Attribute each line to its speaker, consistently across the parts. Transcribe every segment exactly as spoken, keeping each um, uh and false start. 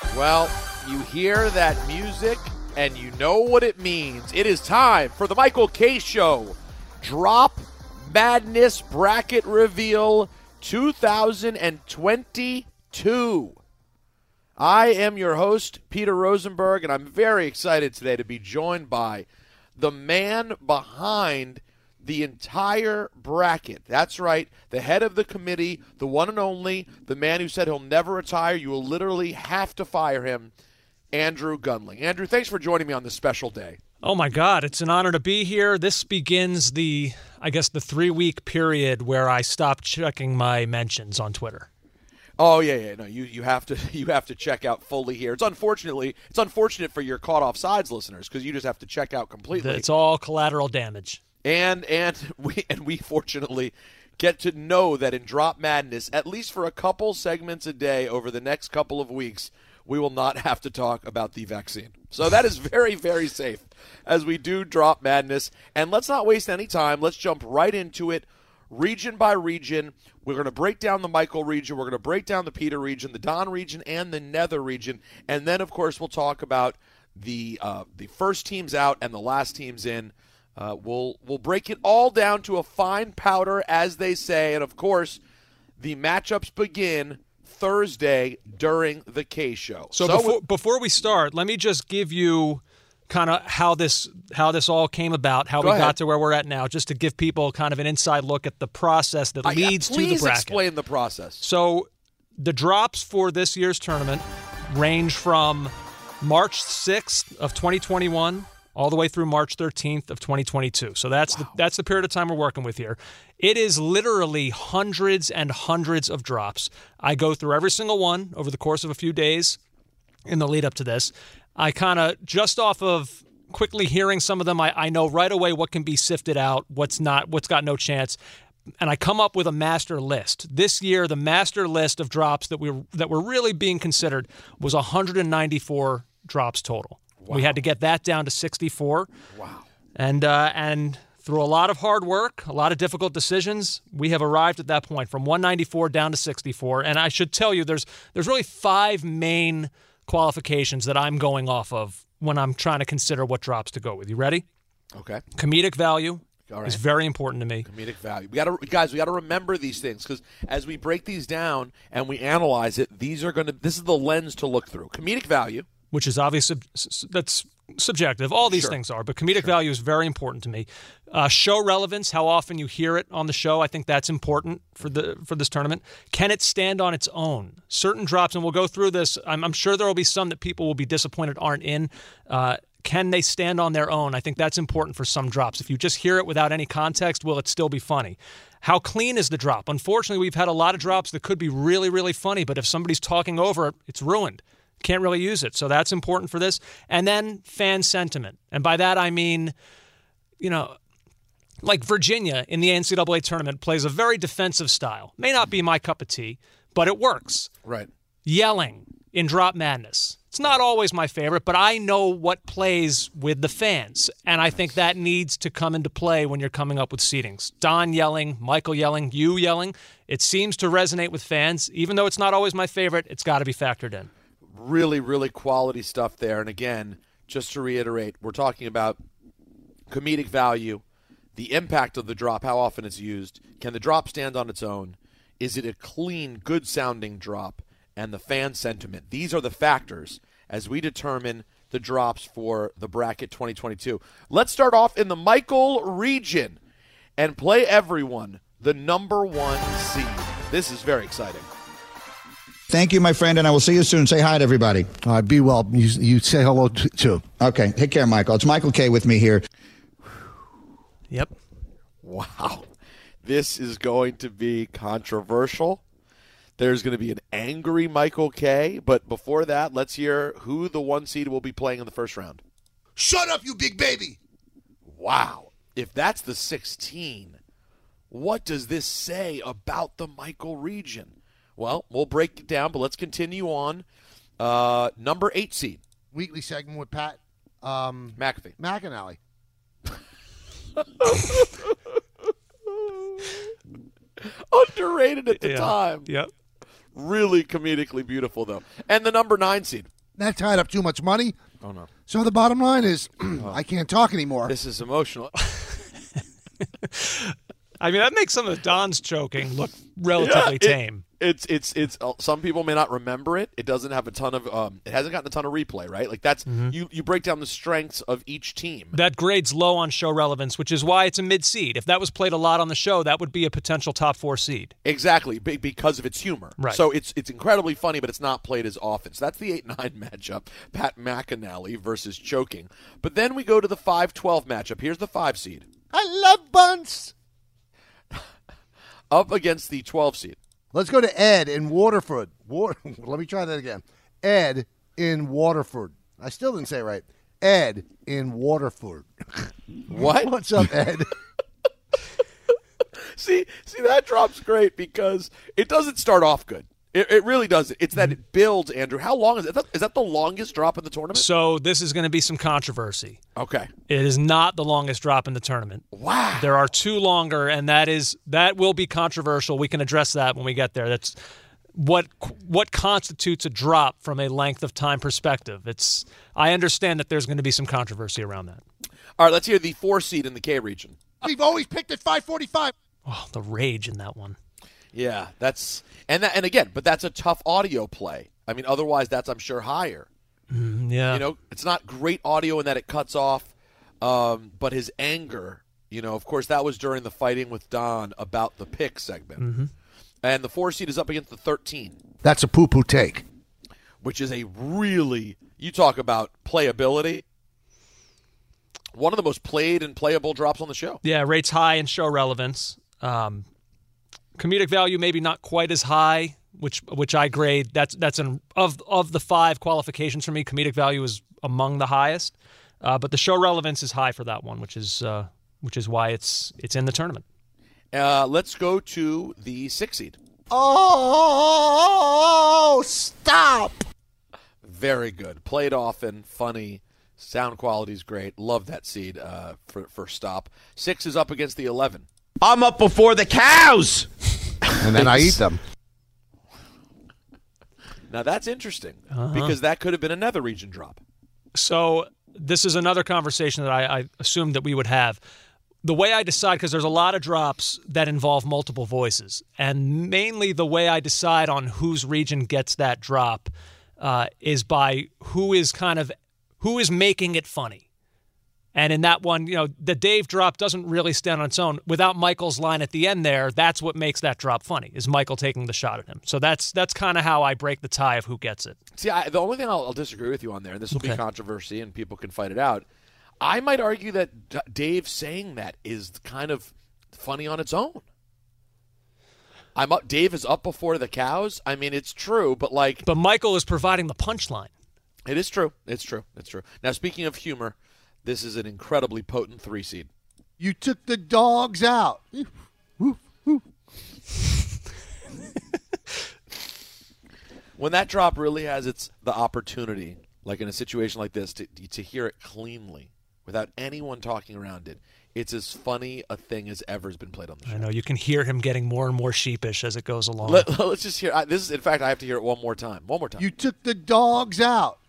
Speaker 1: Well, you hear that music and you know what it means. It is time for the Michael Kay Show Drop Madness Bracket Reveal two thousand twenty-two. I am your host, Peter Rosenberg, and I'm very excited today to be joined by the man behind the entire bracket. That's right, the head of the committee, the one and only, the man who said he'll never retire. You will literally have to fire him, Andrew Gunling. Andrew, thanks for joining me on this special day.
Speaker 2: Oh, my God. It's an honor to be here. This begins the, I guess, the three-week period where I stopped checking my mentions on Twitter.
Speaker 1: Oh yeah, yeah, no, you, you have to you have to check out fully here. It's unfortunately it's unfortunate for your caught off sides listeners because you just have to check out completely.
Speaker 2: It's all collateral damage.
Speaker 1: And and we and we fortunately get to know that in Drop Madness, at least for a couple segments a day over the next couple of weeks, we will not have to talk about the vaccine. So that is very, very safe as we do Drop Madness. And let's not waste any time. Let's jump right into it, region by region. We're going to break down the Michael region. We're going to break down the Peter region, the Don region, and the Nether region. And then, of course, we'll talk about the uh, the first teams out and the last teams in. Uh, we'll we'll break it all down to a fine powder, as they say. And, of course, the matchups begin Thursday during the K Show.
Speaker 2: So, so before, w- before we start, let me just give you kind of how this how this all came about, how
Speaker 1: Go
Speaker 2: we
Speaker 1: ahead.
Speaker 2: got to where we're at now, just to give people kind of an inside look at the process that
Speaker 1: uh,
Speaker 2: leads
Speaker 1: yeah,
Speaker 2: to the bracket.
Speaker 1: Please explain the process.
Speaker 2: So the drops for this year's tournament range from March sixth of twenty twenty-one all the way through March thirteenth of twenty twenty-two. So that's wow. the that's the period of time we're working with here. It is literally hundreds and hundreds of drops. I go through every single one over the course of a few days in the lead up to this. I kind of, just off of quickly hearing some of them, I, I know right away what can be sifted out, what's not, what's got no chance. And I come up with a master list. This year, the master list of drops that we that were really being considered was one hundred ninety-four drops total. Wow. We had to get that down to sixty-four.
Speaker 1: Wow.
Speaker 2: And uh, and through a lot of hard work, a lot of difficult decisions, we have arrived at that point from one ninety-four down to sixty-four. And I should tell you, there's there's really five main qualifications that I'm going off of when I'm trying to consider what drops to go with. You ready?
Speaker 1: Okay.
Speaker 2: Comedic value
Speaker 1: All right.
Speaker 2: is very important to me.
Speaker 1: Comedic value. We got to, guys. We got to remember these things because as we break these down and we analyze it, these are going to. This is the lens to look through. Comedic value,
Speaker 2: which is obviously that's subjective. All these
Speaker 1: sure.
Speaker 2: things are, but comedic
Speaker 1: sure.
Speaker 2: value is very important to me. Uh, show relevance, how often you hear it on the show, I think that's important for the for this tournament. Can it stand on its own? Certain drops, and we'll go through this. I'm, I'm sure there will be some that people will be disappointed aren't in. Uh, can they stand on their own? I think that's important for some drops. If you just hear it without any context, will it still be funny? How clean is the drop? Unfortunately, we've had a lot of drops that could be really, really funny, but if somebody's talking over it, it's ruined. Can't really use it. So that's important for this. And then fan sentiment. And by that I mean, you know, like Virginia in the N C double A tournament plays a very defensive style. May not be my cup of tea, but it works.
Speaker 1: Right.
Speaker 2: Yelling in Drop Madness. It's not always my favorite, but I know what plays with the fans. And I think that needs to come into play when you're coming up with seedings. Don yelling, Michael yelling, you yelling. It seems to resonate with fans. Even though it's not always my favorite, it's got to be factored in.
Speaker 1: Really, really quality stuff there. And again, just to reiterate, we're talking about comedic value, the impact of the drop, how often it's used. Can the drop stand on its own? Is it a clean, good-sounding drop? And the fan sentiment. These are the factors as we determine the drops for the bracket twenty twenty-two. Let's start off in the Michael region and play everyone the number one seed. This is very exciting.
Speaker 3: Thank you, my friend, and I will see you soon. Say hi to everybody.
Speaker 4: All right, be well. You, you say hello t- too.
Speaker 3: Okay, take care, Michael. It's Michael Kay with me here.
Speaker 2: Yep.
Speaker 1: Wow. This is going to be controversial. There's going to be an angry Michael Kay, but before that, let's hear who the one seed will be playing in the first round.
Speaker 4: Shut up, you big baby!
Speaker 1: Wow. If that's the sixteen, what does this say about the Michael region? Well, we'll break it down, but let's continue on. Uh, number eight seed.
Speaker 4: Weekly segment with Pat um,
Speaker 1: McAfee.
Speaker 4: McAnally.
Speaker 1: Underrated at the
Speaker 2: yeah.
Speaker 1: time.
Speaker 2: Yep.
Speaker 1: Really comedically beautiful, though. And the number nine seed.
Speaker 4: That tied up too much money.
Speaker 1: Oh, no.
Speaker 4: So the bottom line is, I can't talk anymore.
Speaker 1: This is emotional.
Speaker 2: I mean, that makes some of Don's choking look relatively
Speaker 1: it,
Speaker 2: tame.
Speaker 1: It's it's it's. Uh, some people may not remember it. It doesn't have a ton of. Um, it hasn't gotten a ton of replay, right? Like that's
Speaker 2: Mm-hmm.
Speaker 1: you. You break down the strengths of each team.
Speaker 2: That grade's low on show relevance, which is why it's a mid-seed. If that was played a lot on the show, that would be a potential top four seed.
Speaker 1: Exactly, be- because of its humor.
Speaker 2: Right.
Speaker 1: So it's it's incredibly funny, but it's not played as often. So that's the eight nine matchup, Pat McAnally versus Choking. But then we go to the five twelve matchup. Here's the five seed.
Speaker 4: I love bunts.
Speaker 1: Up against the twelve seed.
Speaker 4: Let's go to Ed in Waterford. War- Let me try that again. Ed in Waterford. I still didn't say it right. Ed in Waterford.
Speaker 1: What?
Speaker 4: What's up, Ed?
Speaker 1: see, see that drop's great because it doesn't start off good. It, it really doesn't. It's that it builds, Andrew. How long is it? Is that the longest drop in the tournament?
Speaker 2: So this is going to be some controversy.
Speaker 1: Okay.
Speaker 2: It is not the longest drop in the tournament.
Speaker 1: Wow.
Speaker 2: There are two longer, and that is that will be controversial. We can address that when we get there. That's what what constitutes a drop from a length of time perspective. It's I understand that there's going to be some controversy around that.
Speaker 1: All right, let's hear the four seed in the K region.
Speaker 4: We've always picked at five forty-five.
Speaker 2: Oh, the rage in that one.
Speaker 1: Yeah, that's and that, and again, but that's a tough audio play. I mean, otherwise, that's I'm sure higher.
Speaker 2: Mm, yeah,
Speaker 1: You know, it's not great audio in that it cuts off, um, but his anger. You know, of course, that was during the fighting with Don about the pick segment,
Speaker 2: mm-hmm.
Speaker 1: and the four seed is up against the thirteen,
Speaker 4: That's a poo-poo take.
Speaker 1: which is a really you talk about playability. One of the most played and playable drops on the show.
Speaker 2: yeah, rates high in show relevance. Um, comedic value maybe not quite as high, which which I grade. That's that's an of of the five qualifications for me. Comedic value is among the highest, uh, but the show relevance is high for that one, which is uh, which is why it's it's in the tournament.
Speaker 1: Uh, let's go to the six seed.
Speaker 4: Oh, stop.
Speaker 1: Very good. Played often, funny, sound quality's great. Love that seed uh, for, for stop. Six is up against the eleven.
Speaker 5: I'm up before the cows.
Speaker 4: And then I eat them.
Speaker 1: Now that's interesting because that could have been another region drop.
Speaker 2: So this is another conversation that I, I assumed that we would have. The way I decide, because there's a lot of drops that involve multiple voices, and mainly the way I decide on whose region gets that drop uh, is by who is kind of who is making it funny. And in that one, you know, the Dave drop doesn't really stand on its own. Without Michael's line at the end there, that's what makes that drop funny, is Michael taking the shot at him. So that's that's kind of how I break the tie of who gets it.
Speaker 1: See, I, the only thing I'll, I'll disagree with you on there, and this will
Speaker 2: Okay.
Speaker 1: be controversy and people can fight it out, I might argue that D- Dave saying that is kind of funny on its own. I'm up. Dave is up before the cows. I mean, it's true, but like,
Speaker 2: But Michael is providing the punchline.
Speaker 1: it is true. It's true. It's true. Now, speaking of humor, this is an incredibly potent three seed.
Speaker 4: You took the dogs out.
Speaker 1: When that drop really has its the opportunity, like in a situation like this, to to hear it cleanly without anyone talking around it, it's as funny a thing as ever has been played on the show.
Speaker 2: I know you can hear him getting more and more sheepish as it goes along.
Speaker 1: Let, let's just hear. I, this is, in fact, I have to hear it one more time. One more time.
Speaker 4: You took the dogs out.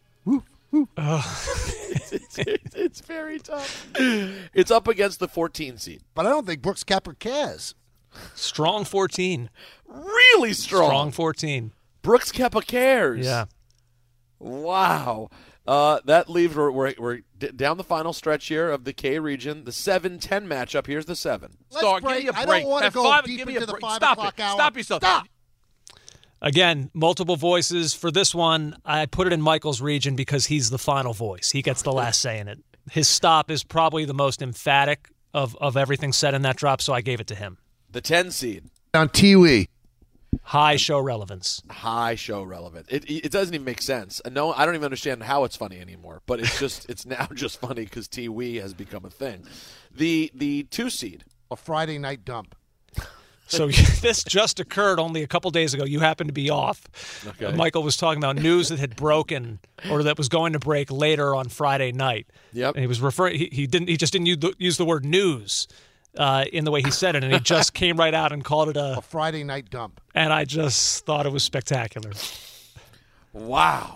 Speaker 1: it's, it's, it's, it's very tough. It's up against the fourteen seed.
Speaker 4: But I don't think Brooks Koepka cares.
Speaker 2: Strong fourteen.
Speaker 1: Really strong.
Speaker 2: Strong fourteen.
Speaker 1: Brooks Koepka cares.
Speaker 2: Yeah.
Speaker 1: Wow. Uh, that leaves we're, we're, we're d- down the final stretch here of the K region. The seven ten matchup. Here's the seven.
Speaker 4: Let's
Speaker 5: Start,
Speaker 4: break.
Speaker 5: give me a
Speaker 4: I
Speaker 5: break.
Speaker 4: don't want to
Speaker 5: At
Speaker 4: go
Speaker 5: five,
Speaker 4: deep
Speaker 5: give me
Speaker 4: into
Speaker 5: a
Speaker 4: the
Speaker 5: break.
Speaker 4: five
Speaker 5: Stop
Speaker 4: o'clock
Speaker 5: it.
Speaker 4: hour.
Speaker 5: Stop yourself.
Speaker 4: Stop.
Speaker 2: Again, multiple voices. For this one, I put it in Michael's region because he's the final voice. He gets the last say in it. His stop is probably the most emphatic of, of everything said in that drop, so I gave it to him.
Speaker 1: The ten seed.
Speaker 4: On Tiwi.
Speaker 2: High show relevance.
Speaker 1: High show relevant. It it doesn't even make sense. And no, I don't even understand how it's funny anymore. But it's just it's now just funny because T W E has become a thing. The the two seed.
Speaker 4: A Friday night dump.
Speaker 2: So this just occurred only a couple days ago. You happened to be off.
Speaker 1: Okay.
Speaker 2: Michael was talking about news that had broken or that was going to break later on Friday night.
Speaker 1: Yep.
Speaker 2: And he was referring. He, he didn't. He just didn't use the, use the word news uh, in the way he said it, and he just came right out and called it a.
Speaker 4: A Friday night dump.
Speaker 2: And I just thought it was spectacular.
Speaker 1: Wow.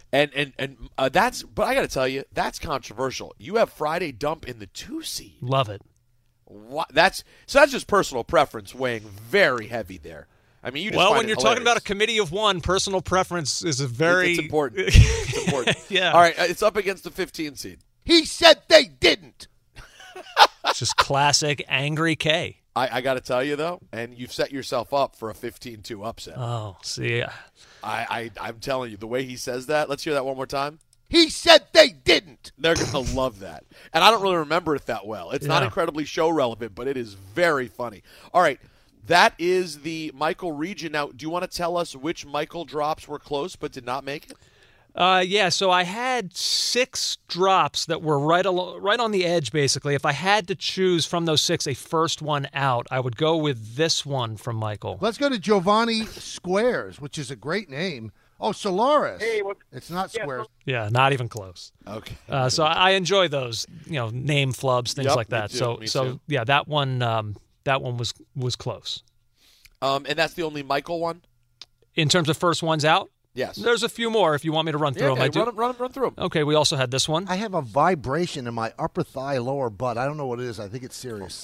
Speaker 1: And and and uh, that's, but I got to tell you, that's controversial. You have Friday Dump in the two seed.
Speaker 2: Love it.
Speaker 1: What? That's so. That's just personal preference weighing very heavy there. I mean, you just
Speaker 2: well,
Speaker 1: find
Speaker 2: when
Speaker 1: it
Speaker 2: you're
Speaker 1: hilarious.
Speaker 2: talking about a committee of one, personal preference is a very
Speaker 1: It's, it's important. It's important.
Speaker 2: Yeah.
Speaker 1: All right, it's up against the fifteen seed.
Speaker 4: He said they didn't.
Speaker 2: It's just classic angry K.
Speaker 1: I, I got to tell you though, and you've set yourself up for a fifteen two upset.
Speaker 2: Oh, see,
Speaker 1: I, I I'm telling you, the way he says that. Let's hear that one more time.
Speaker 4: He said they didn't.
Speaker 1: They're going to love that. And I don't really remember it that well. It's not
Speaker 2: Yeah.
Speaker 1: incredibly show relevant, but it is very funny. All right, that is the Michael region. Now, do you want to tell us which Michael drops were close but did not make it?
Speaker 2: Uh, yeah, so I had six drops that were right al- right on the edge, basically. If I had to choose from those six a first one out, I would go with this one from Michael.
Speaker 4: Let's go to Giovanni Squares, which is a great name. Oh, Solaris.
Speaker 6: Hey, what-
Speaker 4: It's not
Speaker 6: Yeah,
Speaker 4: Squares.
Speaker 2: Yeah, not even close.
Speaker 1: Okay.
Speaker 2: Uh, so I I enjoy those, you know, name flubs, things
Speaker 1: Yep,
Speaker 2: like
Speaker 1: me
Speaker 2: that.
Speaker 1: too,
Speaker 2: so
Speaker 1: me
Speaker 2: so
Speaker 1: too.
Speaker 2: yeah, that one um, that one was was close.
Speaker 1: Um, and that's the only Michael one?
Speaker 2: In terms of first ones out,
Speaker 1: Yes.
Speaker 2: there's a few more if you want me to run
Speaker 1: Yeah,
Speaker 2: through them. I
Speaker 1: okay,
Speaker 2: do.
Speaker 1: run, run, run through them.
Speaker 2: Okay, we also had this one.
Speaker 4: I have a vibration in my upper thigh, lower butt. I don't know what it is. I think it's serious.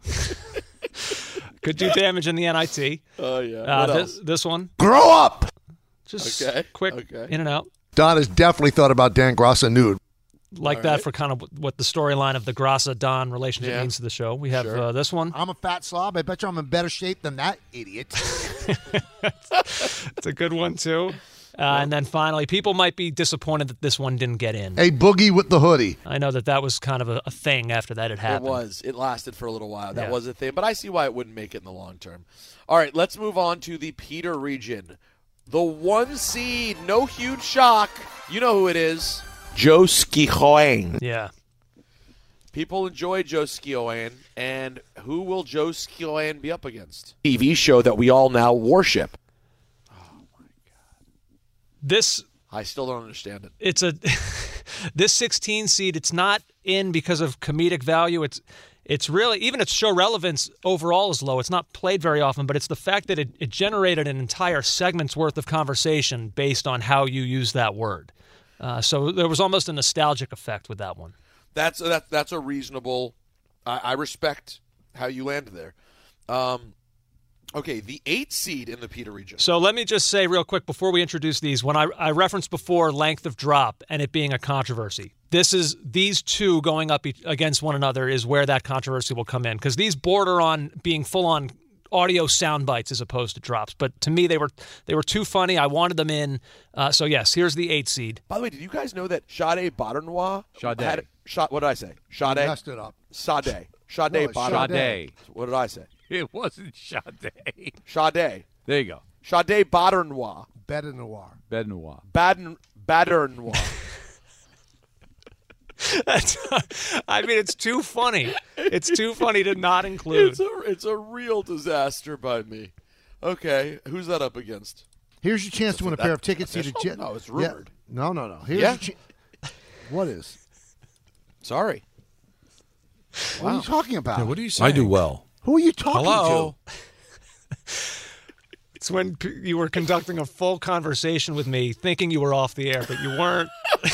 Speaker 2: Could do damage in the N I T.
Speaker 1: Oh, yeah.
Speaker 2: Uh,
Speaker 1: What
Speaker 2: this,
Speaker 1: else?
Speaker 2: this one,
Speaker 4: Grow up.
Speaker 2: just
Speaker 1: Okay,
Speaker 2: quick
Speaker 1: okay.
Speaker 2: in and out.
Speaker 4: Don has definitely thought about Dan Grossa nude.
Speaker 2: Like
Speaker 1: All
Speaker 2: that
Speaker 1: right.
Speaker 2: for kind of what the storyline of the Grassa-Don relationship
Speaker 1: Yeah.
Speaker 2: means to the show. We have
Speaker 1: Sure.
Speaker 2: uh, this one.
Speaker 4: I'm a fat slob. I bet you I'm in better shape than that idiot.
Speaker 2: It's a good one, too. Uh, and then finally, people might be disappointed that this one didn't get in.
Speaker 4: A boogie with the hoodie.
Speaker 2: I know that that was kind of a, a thing after that had
Speaker 1: It
Speaker 2: happened.
Speaker 1: was. It lasted for a little while. That
Speaker 2: Yeah.
Speaker 1: was a thing. But I see why it wouldn't make it in the long term. All right, let's move on to the Peter region. The one seed, no huge shock. You know who it is.
Speaker 5: Joe Skihoang.
Speaker 2: Yeah.
Speaker 1: People enjoy Joe Skioan. And who will Joe Skioan be up against? T V show that we all now worship.
Speaker 2: This
Speaker 1: I still don't understand it.
Speaker 2: it's a this sixteen seed. It's not in because of comedic value. It's it's really, even its show relevance overall is low. It's not played very often, but it's the fact that it, it generated an entire segment's worth of conversation based on how you use that word. Uh, so there was almost a nostalgic effect with that one.
Speaker 1: That's that, that's a reasonable. I, I respect how you landed there. Um, okay, the eight seed in the Peter region.
Speaker 2: So let me just say real quick before we introduce these, when I, I referenced before length of drop and it being a controversy, this is these two going up e- against one another is where that controversy will come in, because these border on being full on audio sound bites as opposed to drops. But to me, they were they were too funny. I wanted them in. Uh, so yes, here's the eight seed.
Speaker 1: By the way, did you guys know that Sade Baudenois
Speaker 7: Sade.
Speaker 1: had shot? What did I say? Sade.
Speaker 4: Messed it up.
Speaker 1: Sade. Sade
Speaker 4: No, it's
Speaker 1: Baudenois.
Speaker 7: Sade.
Speaker 1: What did I say?
Speaker 7: It wasn't Sade.
Speaker 1: Sade.
Speaker 7: There you go.
Speaker 1: Sade Baudenois.
Speaker 4: Bed Noir.
Speaker 7: Bed Noir.
Speaker 1: Baden Baudenois.
Speaker 2: I mean, it's too funny. It's too funny to not include.
Speaker 1: It's a it's a real disaster by me. Okay, who's that up against?
Speaker 4: Here's your chance to win a
Speaker 1: that
Speaker 4: pair of tickets to the
Speaker 1: official?
Speaker 4: jet.
Speaker 1: No, it's
Speaker 4: Yeah.
Speaker 1: rumored.
Speaker 4: No, no, no. Here's
Speaker 1: Yeah?
Speaker 4: your chi- What is?
Speaker 1: Sorry.
Speaker 4: What are you talking about?
Speaker 8: What do you say? I do well.
Speaker 4: Who are you talking
Speaker 8: Hello.
Speaker 2: It's when p- you were conducting a full conversation with me, thinking you were off the air, but you weren't.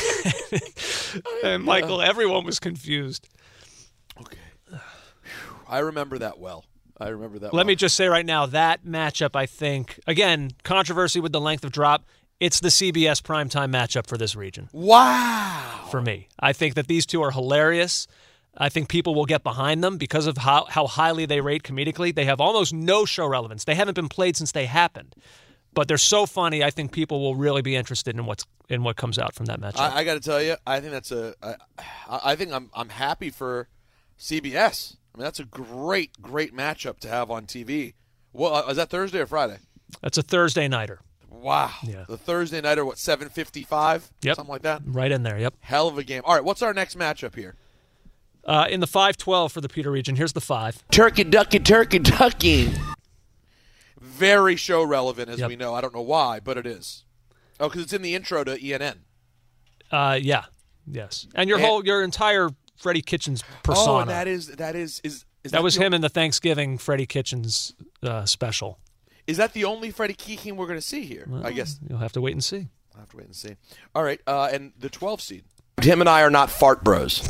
Speaker 2: And Michael, everyone was confused.
Speaker 1: Okay. I remember that well. I remember that.
Speaker 2: Let
Speaker 1: well.
Speaker 2: me just say right now, that matchup, I think, again, controversy with the length of drop. It's the C B S primetime matchup for this region.
Speaker 1: Wow.
Speaker 2: For me, I think that these two are hilarious. I think people will get behind them because of how, how highly they rate comedically. They have almost no show relevance. They haven't been played since they happened, but they're so funny. I think people will really be interested in what's in what comes out from that matchup.
Speaker 1: I, I got to tell you, I think that's a. I, I think I'm I'm happy for C B S. I mean, that's a great great matchup to have on T V. Well, uh, is that Thursday or Friday?
Speaker 2: That's a Thursday nighter.
Speaker 1: Wow.
Speaker 2: Yeah.
Speaker 1: The Thursday nighter, what, seven fifty-five?
Speaker 2: Yep.
Speaker 1: Something like that?
Speaker 2: Right in there. Yep.
Speaker 1: Hell of a game. All right, what's our next matchup here?
Speaker 2: Uh, in the five twelve for the Peter region, here's the five.
Speaker 5: Turkey, ducky, turkey, ducky.
Speaker 1: Very show relevant, as
Speaker 2: Yep.
Speaker 1: we know. I don't know why, but it is. Oh, because it's in the intro to E N N.
Speaker 2: Uh, yeah. Yes. And your
Speaker 1: And-
Speaker 2: whole, your entire Freddie Kitchens persona.
Speaker 1: Oh, and that is that is is is
Speaker 2: that was
Speaker 1: the,
Speaker 2: him in the Thanksgiving Freddie Kitchens uh, special.
Speaker 1: Is that the only Freddie Keeking we're going to see here? I guess.
Speaker 2: You'll have to wait and see.
Speaker 1: I'll have to wait and see. All right, uh, and the twelve seed. Him and I are not fart bros.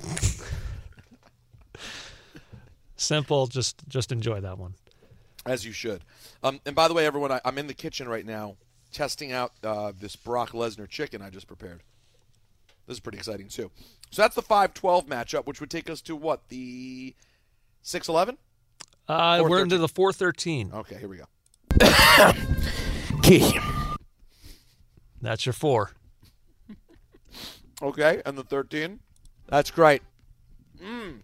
Speaker 2: Simple. Just just enjoy that one.
Speaker 1: As you should. Um, and by the way, everyone, I, I'm in the kitchen right now testing out uh, this Brock Lesnar chicken I just prepared. This is pretty exciting, too. So that's the five twelve matchup, which would take us to what? The six eleven?
Speaker 2: Uh, we're into the four thirteen.
Speaker 1: Okay, here we go.
Speaker 2: That's your four.
Speaker 1: Okay, and the thirteen? That's great. Mm.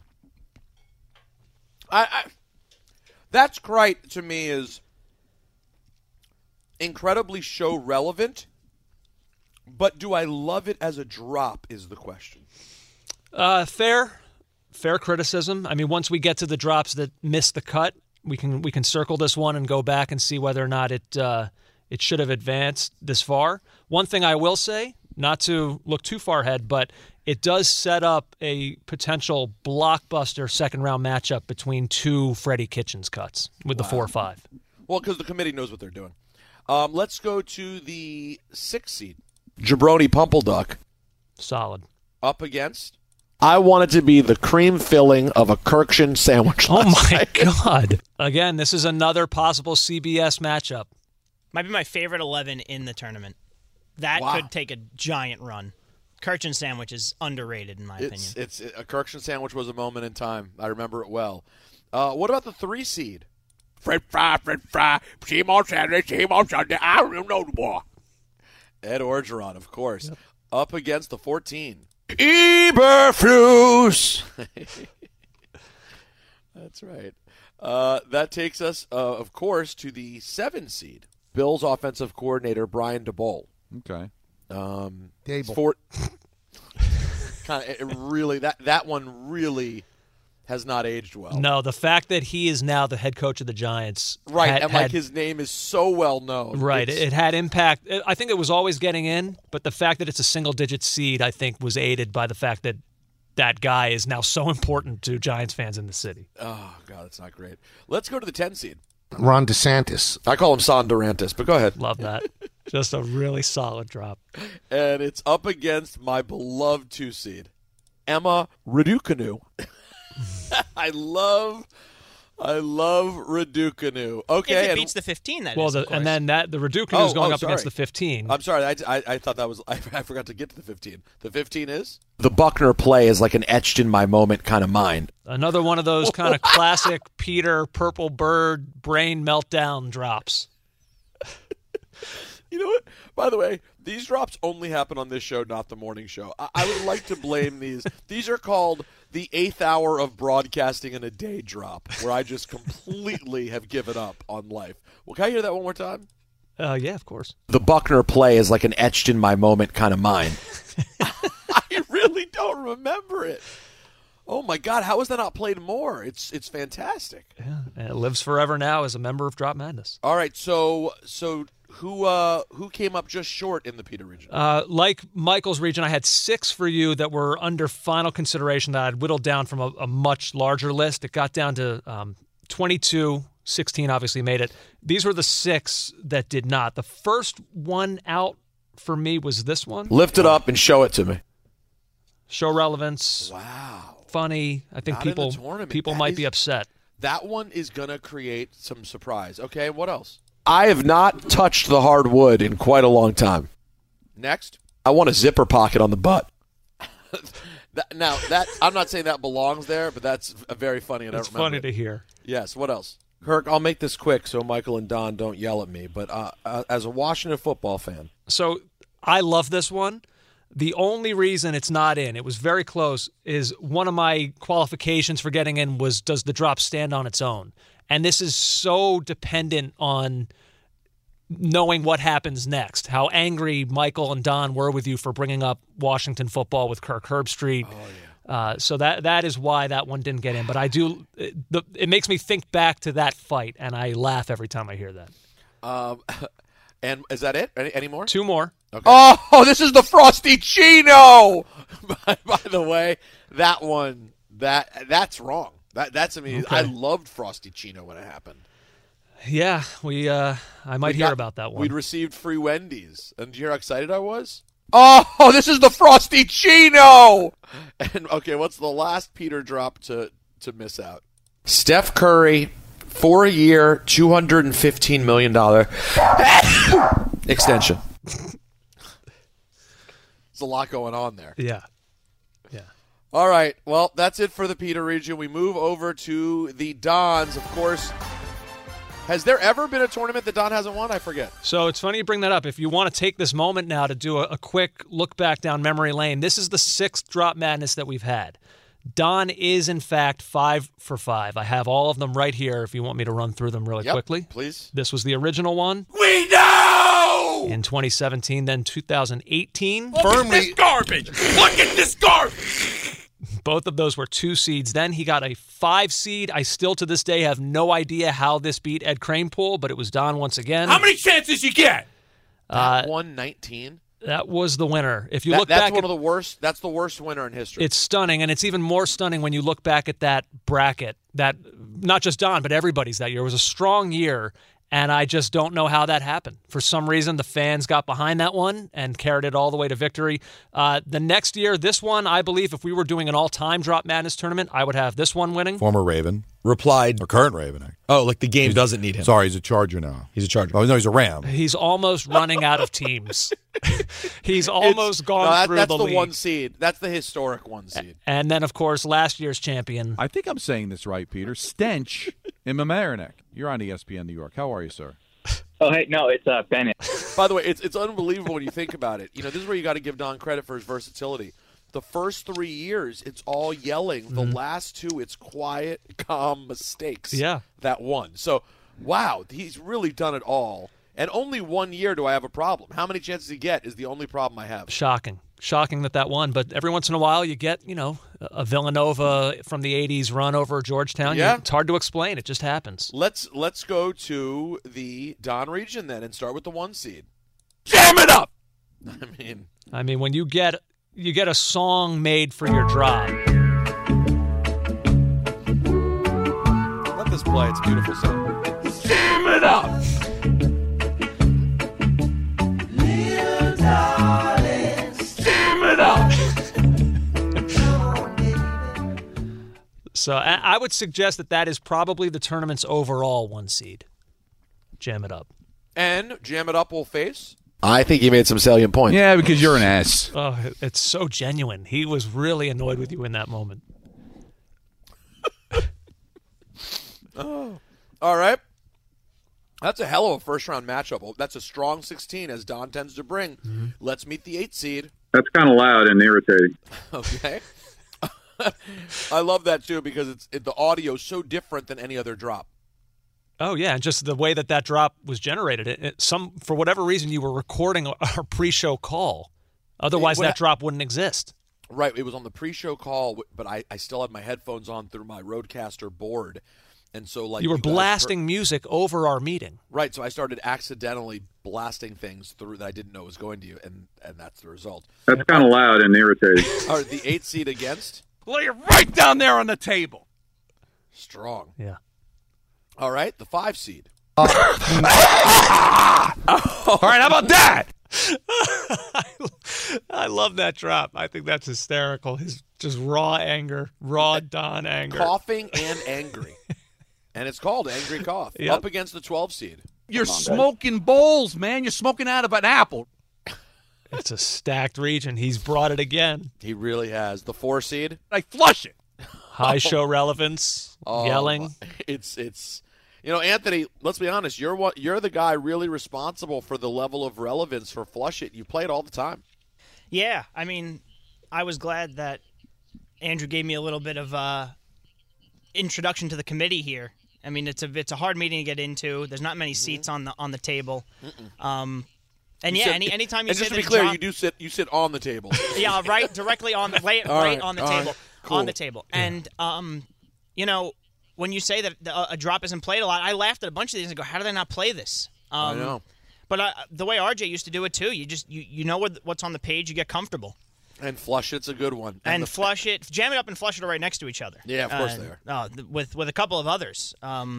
Speaker 1: I, I That's great to me is incredibly show relevant, but do I love it as a drop is the question.
Speaker 2: Uh, fair, fair criticism. I mean, once we get to the drops that miss the cut, we can we can circle this one and go back and see whether or not it uh, it should have advanced this far. One thing I will say, not to look too far ahead, but it does set up a potential blockbuster second round matchup between two Freddie Kitchens cuts with the
Speaker 1: Wow.
Speaker 2: four five.
Speaker 1: Well, because the committee knows what they're doing. Um, let's go to the sixth seed. Jabroni Pumpleduck.
Speaker 2: Solid.
Speaker 1: Up against? I want it to be the cream filling of a Kirkshin sandwich.
Speaker 2: Oh, my God. Again, this is another possible C B S matchup.
Speaker 6: Might be my favorite eleven in the tournament. That
Speaker 1: Wow.
Speaker 6: could take a giant run. Kirchin sandwich is underrated, in my
Speaker 1: It's,
Speaker 6: opinion.
Speaker 1: it's a Kirkshin sandwich was a moment in time. I remember it well. Uh, what about the three seed? French fry, French fry, shame on Saturday, shame on Sunday. I don't even know the more. Ed Orgeron, of course, yep. Up against the fourteen. Eberflus. That's right. Uh, that takes us, uh, of course, to the seven seed. Bills offensive coordinator Brian DeBole.
Speaker 7: Okay.
Speaker 1: Um,
Speaker 4: Dable.
Speaker 1: For, kind of, it really that that one really has not aged well.
Speaker 2: No, the fact that he is now the head coach of the Giants,
Speaker 1: right?
Speaker 2: had,
Speaker 1: and like
Speaker 2: had,
Speaker 1: his name is so well known,
Speaker 2: right?
Speaker 1: It's,
Speaker 2: it had impact. I think it was always getting in, but the fact that it's a single-digit seed, I think, was aided by the fact that that guy is now so important to Giants fans in the city.
Speaker 1: Oh God, that's not great. Let's go to the ten seed.
Speaker 4: Ron DeSantis.
Speaker 1: I call him Son Durantis, but go ahead.
Speaker 2: Love that. Just a really solid drop.
Speaker 1: And it's up against my beloved two seed, Emma Raducanu. I love, I love Raducanu. Okay,
Speaker 6: if it
Speaker 1: and,
Speaker 6: beats the fifteen, that
Speaker 2: well,
Speaker 6: is,
Speaker 2: the,
Speaker 6: of course.
Speaker 2: and then that the Raducanu
Speaker 1: Oh,
Speaker 2: is going
Speaker 1: oh,
Speaker 2: up against
Speaker 1: sorry.
Speaker 2: the fifteen.
Speaker 1: I'm sorry, I, I, I thought that was I, I forgot to get to the fifteen. The fifteen is the Buckner play is like an etched in my moment kind of mind.
Speaker 2: Another one of those kind of classic Peter Purple Bird brain meltdown drops.
Speaker 1: You know what? By the way, these drops only happen on this show, not the morning show. I, I would like to blame these. These are called the eighth hour of broadcasting in a day drop, where I just completely have given up on life. Well, can I hear that one more time?
Speaker 2: Uh, yeah, of course.
Speaker 1: The Buckner play is like an etched in my moment kind of mind. I really don't remember it. Oh my God, how has that not played more? It's it's fantastic.
Speaker 2: Yeah, and it lives forever now as a member of Drop Madness.
Speaker 1: All right, so so who uh, who came up just short in the Peter region?
Speaker 2: Uh, like Michael's region, I had six for you that were under final consideration that I'd whittled down from a, a much larger list. It got down to um, twenty-two. sixteen obviously made it. These were the six that did not. The first one out for me was this one.
Speaker 1: Lift it up and show it to me.
Speaker 2: Show relevance.
Speaker 1: Wow.
Speaker 2: Funny. I think
Speaker 1: Not in the
Speaker 2: people
Speaker 1: tournament.
Speaker 2: people
Speaker 1: That
Speaker 2: might
Speaker 1: is-
Speaker 2: be upset.
Speaker 1: That one is going to create some surprise. Okay, what else? I have not touched the hard wood in quite a long time. Next, I want a zipper pocket on the butt. That- now, that I'm not saying that belongs there, but that's a very funny. And
Speaker 2: It's
Speaker 1: I don't remember
Speaker 2: funny
Speaker 1: it.
Speaker 2: to hear.
Speaker 1: Yes, what else? Kirk, I'll make this quick so Michael and Don don't yell at me. But uh, uh, as a Washington football fan,
Speaker 2: So I love this one. The only reason it's not in, it was very close, is one of my qualifications for getting in was does the drop stand on its own? And this is so dependent on knowing what happens next. How angry Michael and Don were with you for bringing up Washington football with Kirk Herbstreit. Oh, yeah. Uh, so that that is why that one didn't get in. But I do, it, the, it makes me think back to that fight, and I laugh every time I hear that.
Speaker 1: um, and is that it? Any, any more?
Speaker 2: Two more.
Speaker 1: Okay. Oh, this is the Frosty Chino. by, by the way, that one that that's wrong. That that's I mean
Speaker 2: Okay.
Speaker 1: I loved Frosty Chino when it happened.
Speaker 2: Yeah, we. Uh, I might
Speaker 1: We
Speaker 2: hear
Speaker 1: got-
Speaker 2: about that one.
Speaker 1: We'd received free Wendy's. And do you hear how excited I was? Oh, this is the Frosty Chino! And, okay, what's the last Peter drop to, to miss out? Steph Curry, four-year, two hundred fifteen million dollars extension. There's a lot going on there.
Speaker 2: Yeah. Yeah.
Speaker 1: All right, well, that's it for the Peter region. We move over to the Dons, of course. Has there ever been a tournament that Don hasn't won? I forget.
Speaker 2: So it's funny you bring that up. If you want to take this moment now to do a, a quick look back down memory lane, this is the sixth Drop Madness that we've had. Don is, in fact, five for five. I have all of them right here if you want me to run through them really
Speaker 1: Yep,
Speaker 2: quickly.
Speaker 1: please.
Speaker 2: This was the original one
Speaker 5: We know!
Speaker 2: in twenty seventeen, then two thousand eighteen.
Speaker 4: Firmly,
Speaker 5: Garbage! Look at this garbage!
Speaker 2: Both of those were two seeds. Then he got a five seed. I still to this day have no idea how this beat Ed Kranepool, but it was Don once again.
Speaker 5: How many chances you get?
Speaker 2: Uh,
Speaker 1: one nineteen.
Speaker 2: that was the winner. If you
Speaker 1: That,
Speaker 2: look
Speaker 1: that's
Speaker 2: back
Speaker 1: one
Speaker 2: at,
Speaker 1: of the worst. That's the worst winner in history.
Speaker 2: it's stunning, and it's even more stunning when you look back at that bracket. That not just Don, but everybody's that year. It was a strong year, and I just don't know how that happened. For some reason, the fans got behind that one and carried it all the way to victory. Uh, the next year, this one, I believe, if we were doing an all-time Drop Madness tournament, I would have this one winning.
Speaker 7: Former Raven.
Speaker 8: Replied,
Speaker 7: Or current Raven. actually.
Speaker 8: oh, like the game doesn't need him.
Speaker 7: Sorry, he's a Charger now.
Speaker 8: He's a Charger.
Speaker 7: Oh, no, he's a Ram.
Speaker 2: He's almost running out of teams. He's almost
Speaker 1: It's-
Speaker 2: gone
Speaker 1: no, that-
Speaker 2: through
Speaker 1: that's
Speaker 2: the,
Speaker 1: the
Speaker 2: league.
Speaker 1: one seed. That's the historic one seed.
Speaker 2: And then, of course, last year's champion.
Speaker 9: I think I'm saying this right, Peter. Stench in Mamaroneck. You're on E S P N New York. How are you, sir?
Speaker 10: Oh, hey, no, it's uh, Bennett.
Speaker 1: By the way, it's it's unbelievable when you think about it. You know, this is where you got to give Don credit for his versatility. The first three years, it's all yelling. The last two, it's quiet, calm mistakes.
Speaker 2: Yeah.
Speaker 1: That won. So, wow, he's really done it all. And only one year do I have a problem. How many chances he get is the only problem I have.
Speaker 2: Shocking. Shocking that that won. But every once in a while, you get, you know, a Villanova from the eighties run over Georgetown.
Speaker 1: Yeah.
Speaker 2: You- It's hard to explain. It just happens.
Speaker 1: Let's let's go to the Don region then and start with the one seed.
Speaker 5: Jam it up!
Speaker 1: I mean,
Speaker 2: I mean, when you get you get a song made for your drop.
Speaker 1: let this play. It's a beautiful song.
Speaker 5: Jam it up! Jam it up!
Speaker 2: So I, I would suggest that that is probably the tournament's overall one seed. Jam it up.
Speaker 1: And Jam It Up will face. I think he made some salient points.
Speaker 9: Yeah, because you're an ass.
Speaker 2: Oh, it's so genuine. He was really annoyed with you in that moment.
Speaker 1: Oh. All right. That's a hell of a first-round matchup. That's a strong sixteen, as Don tends to bring.
Speaker 2: Mm-hmm.
Speaker 1: Let's meet the eight seed.
Speaker 10: That's kind of loud and irritating.
Speaker 1: Okay. I love that, too, because it's it, the audio is so different than any other drop.
Speaker 2: Oh yeah, and just the way that that drop was generated. It, it, some for whatever reason you were recording our pre-show call. Otherwise,
Speaker 1: It- what
Speaker 2: that drop wouldn't exist.
Speaker 1: Right. It was on the pre-show call, but I, I still had my headphones on through my Rodecaster board. And so, like,
Speaker 2: You were
Speaker 1: guys heard-
Speaker 2: blasting music over our meeting.
Speaker 1: Right, so I started accidentally blasting things through that I didn't know was going to you, and, and that's the result.
Speaker 10: That's kind of loud and irritating.
Speaker 1: All right, the eight seed against?
Speaker 9: Lay it right down there on the table.
Speaker 1: Strong.
Speaker 2: Yeah.
Speaker 1: All right, the five seed.
Speaker 9: All right, how about that?
Speaker 2: I love that drop. I think that's hysterical. His just raw anger, raw Don anger.
Speaker 1: Coughing and angry. And it's called Angry Cough.
Speaker 2: Yep.
Speaker 1: Up against the twelve seed.
Speaker 9: You're smoking bowls, man. You're smoking out of an apple.
Speaker 2: It's a stacked region. He's brought it again.
Speaker 1: He really has. The four seed.
Speaker 9: I flush it.
Speaker 2: High show relevance,
Speaker 1: Oh,
Speaker 2: yelling.
Speaker 1: It's it's you know, Anthony, let's be honest, you're what you're the guy really responsible for the level of relevance for Flush It. You play it all the time.
Speaker 6: Yeah, I mean, I was glad that Andrew gave me a little bit of uh, introduction to the committee here. I mean, it's a it's a hard meeting to get into. There's not many seats on the on the table. Um, and
Speaker 1: You
Speaker 6: yeah,
Speaker 1: sit-
Speaker 6: any anytime you
Speaker 1: and
Speaker 6: say
Speaker 1: just to
Speaker 6: the
Speaker 1: be clear,
Speaker 6: drop-
Speaker 1: you do sit you sit on the table.
Speaker 6: yeah, right, directly on the right,
Speaker 1: All
Speaker 6: right
Speaker 1: right,
Speaker 6: on the
Speaker 1: all
Speaker 6: table,
Speaker 1: right, cool.
Speaker 6: on the table. And um, you know, when you say that the, a drop isn't played a lot, I laughed at a bunch of these and go, "How do they not play this?" Um,
Speaker 1: I know.
Speaker 6: But uh, the way R J used to do it too, you just you, you know what, what's on the page, you get comfortable.
Speaker 1: And Flush It's a good one.
Speaker 6: And,
Speaker 1: the-
Speaker 6: Flush It, Jam It Up and Flush It are right next to each other.
Speaker 1: Yeah, of course
Speaker 6: Uh,
Speaker 1: they are.
Speaker 6: Uh, th- with with a couple of others. Um,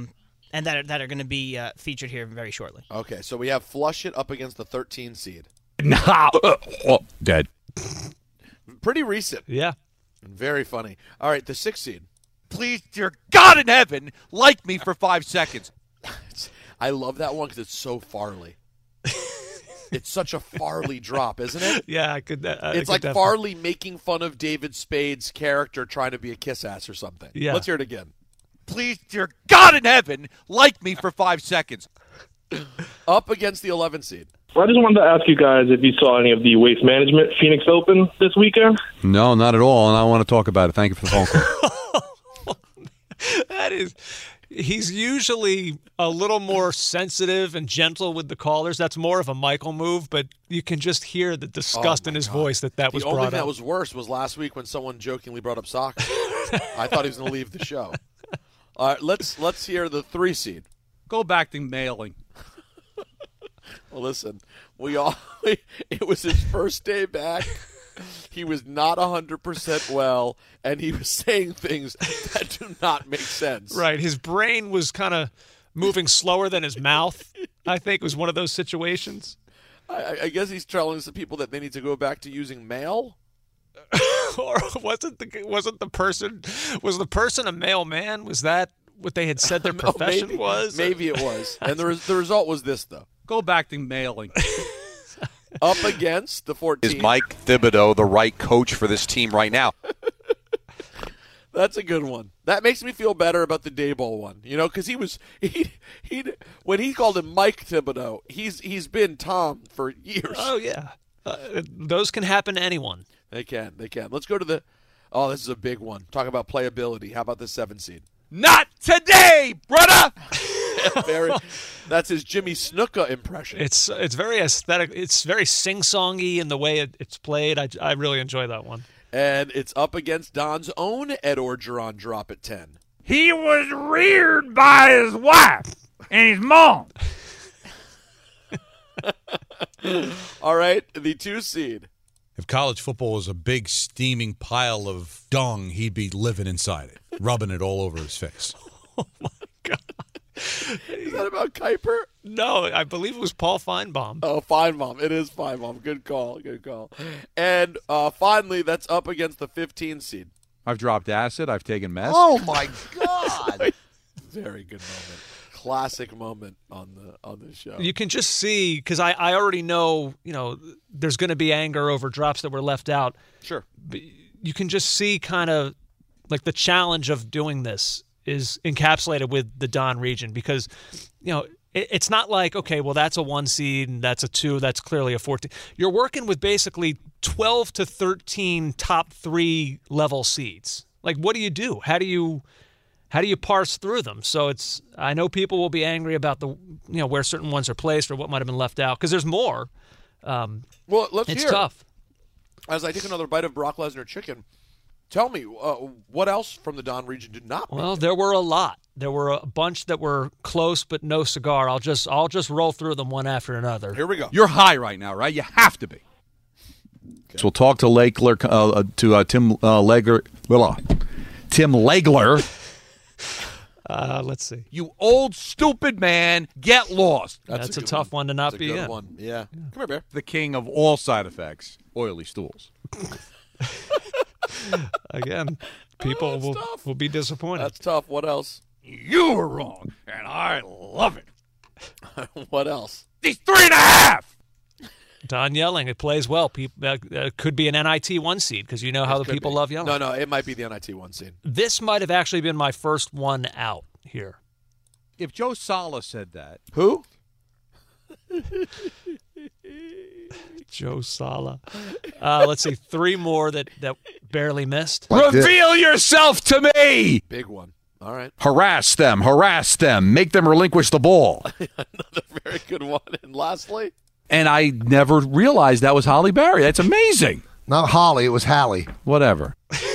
Speaker 6: and that are, that are going to be uh, featured here very shortly.
Speaker 1: Okay, so we have Flush It up against the thirteen seed.
Speaker 9: Nah. Oh, dead.
Speaker 1: Pretty recent.
Speaker 2: Yeah.
Speaker 1: Very funny. All right, the six seed.
Speaker 5: Please, dear God in heaven, like me for five seconds.
Speaker 1: I love that one because it's so Farley. It's such a Farley drop, isn't it?
Speaker 2: Yeah, I could. Uh, I
Speaker 1: It's
Speaker 2: could
Speaker 1: like
Speaker 2: definitely-
Speaker 1: Farley making fun of David Spade's character trying to be a kiss ass or something.
Speaker 2: Yeah.
Speaker 1: Let's hear it again.
Speaker 5: Please, dear God in heaven, like me for five seconds.
Speaker 1: Up against the eleven seed.
Speaker 8: Well, I just wanted to ask you guys if you saw any of the Waste Management Phoenix Open this weekend.
Speaker 9: No, not at all, and I want to talk about it. Thank you for the phone call.
Speaker 2: That is, he's usually a little more sensitive and gentle with the callers. That's more of a Michael move, but you can just hear the disgust
Speaker 1: Oh,
Speaker 2: in his
Speaker 1: God.
Speaker 2: voice that that
Speaker 1: The
Speaker 2: was
Speaker 1: only
Speaker 2: brought
Speaker 1: thing that
Speaker 2: up.
Speaker 1: was worse was last week when someone jokingly brought up soccer. I thought he was going to leave the show. All right, let's let's hear the three seed.
Speaker 9: Go back to mailing.
Speaker 1: Well, listen, we all it was his first day back. He was not one hundred percent well, and he was saying things that do not make sense.
Speaker 2: Right, his brain was kind of moving slower than his mouth. I think it was one of those situations.
Speaker 1: I, I guess he's telling some people that they need to go back to using mail.
Speaker 2: Or wasn't the wasn't the person was the person a mailman? Was that what they had said their
Speaker 1: Oh,
Speaker 2: profession
Speaker 1: maybe,
Speaker 2: was?
Speaker 1: Maybe it was. And the, res- the result was this, though.
Speaker 9: Go back to mailing.
Speaker 1: Up against the fourteen.
Speaker 11: Is Mike Thibodeau the right coach for this team right now?
Speaker 1: That's a good one. That makes me feel better about the Daboll one. You know, because he was he he when he called him Mike Thibodeau, he's he's been Tom for years.
Speaker 2: Oh yeah, uh, those can happen to anyone.
Speaker 1: They can, they can. Let's go to the. Oh, this is a big one. Talk about playability. How about the seven seed?
Speaker 5: Not today, brother.
Speaker 1: Very. That's his Jimmy Snuka impression.
Speaker 2: It's it's very aesthetic. It's very sing-songy in the way it, it's played. I, I really enjoy that one.
Speaker 1: And it's up against Don's own Ed Orgeron drop at ten.
Speaker 5: He was reared by his wife and his mom.
Speaker 1: All right, the two seed.
Speaker 12: If college football was a big steaming pile of dung, he'd be living inside it, rubbing it all over his face.
Speaker 2: Oh my God!
Speaker 1: Is that about Kuiper?
Speaker 2: No, I believe it was Paul Feinbaum.
Speaker 1: Oh, Feinbaum. It is Feinbaum. Good call. Good call. And uh, finally, that's up against the fifteen seed.
Speaker 9: I've dropped acid. I've taken meth.
Speaker 4: Oh my God!
Speaker 1: Very good moment. Classic moment on the on the show.
Speaker 2: You can just see because I, I already know you know there's going to be anger over drops that were left out.
Speaker 1: Sure.
Speaker 2: But you can just see kind of like the challenge of doing this is encapsulated with the Don region because you know it, it's not like okay well that's a one seed and that's a two that's clearly a fourteen. You're working with basically twelve to thirteen top three level seeds. Like what do you do? How do you How do you parse through them? So it's I know people will be angry about the you know where certain ones are placed or what might have been left out because there's more. Um,
Speaker 1: well, let's
Speaker 2: it's
Speaker 1: hear.
Speaker 2: tough.
Speaker 1: As I take another bite of Brock Lesnar chicken, tell me uh, what else from the Don region did not.
Speaker 2: Well, there were a lot. There were a bunch that were close but no cigar. I'll just I'll just roll through them one after another.
Speaker 1: Here we go.
Speaker 9: You're high right now, right? You have to be. Okay. So we'll talk to Legler, uh, to uh, Tim uh, Legler, blah, Tim Legler.
Speaker 2: Uh, let's see.
Speaker 5: You old stupid man, get lost.
Speaker 2: That's,
Speaker 1: That's
Speaker 2: a,
Speaker 1: a
Speaker 2: tough one, one to not
Speaker 1: That's
Speaker 2: be
Speaker 1: a good
Speaker 2: in.
Speaker 1: one. Yeah. yeah. Come here, Bear.
Speaker 9: The king of all side effects, oily stools.
Speaker 2: Again, people
Speaker 1: Oh,
Speaker 2: will,
Speaker 1: tough.
Speaker 2: will be disappointed.
Speaker 1: That's tough. What else?
Speaker 5: You were wrong, and I love it.
Speaker 1: What else?
Speaker 5: These three and a half.
Speaker 2: Don Yelling, it plays well. People uh, uh, could be an N I T one seed because you know how
Speaker 1: This
Speaker 2: the
Speaker 1: could
Speaker 2: people
Speaker 1: be.
Speaker 2: love Yelling.
Speaker 1: No, no, it might be the N I T one seed.
Speaker 2: This might have actually been my first one out here.
Speaker 9: If Joe Sala said that,
Speaker 1: Who?
Speaker 2: Joe Sala. Uh, let's see, three more that, that barely missed.
Speaker 9: reveal yourself to me.
Speaker 1: Big one. All right.
Speaker 9: Harass them, harass them, make them relinquish the ball.
Speaker 1: Another very good one. And lastly,
Speaker 9: And I never realized that was Holly Berry. That's amazing.
Speaker 4: Not Holly, it was Hallie.
Speaker 9: Whatever.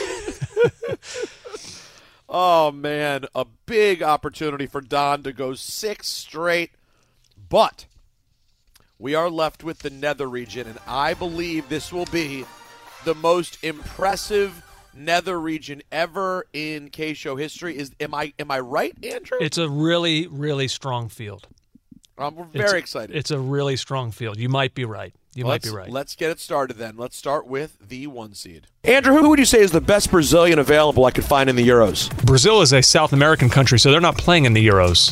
Speaker 1: oh man, a big opportunity for Don to go six straight, but we are left with the Nether region, and I believe this will be the most impressive nether region ever in K-Show history. Is am I am I right, Andrew?
Speaker 2: It's a really, really strong field.
Speaker 1: Um, we're very
Speaker 2: it's,
Speaker 1: excited.
Speaker 2: It's a really strong field. You might be right. You
Speaker 1: let's,
Speaker 2: might be right.
Speaker 1: Let's get it started then. Let's start with the one seed. Andrew, who would you say is the best Brazilian available I could find in the Euros?
Speaker 2: Brazil is a South American country, so they're not playing in the Euros.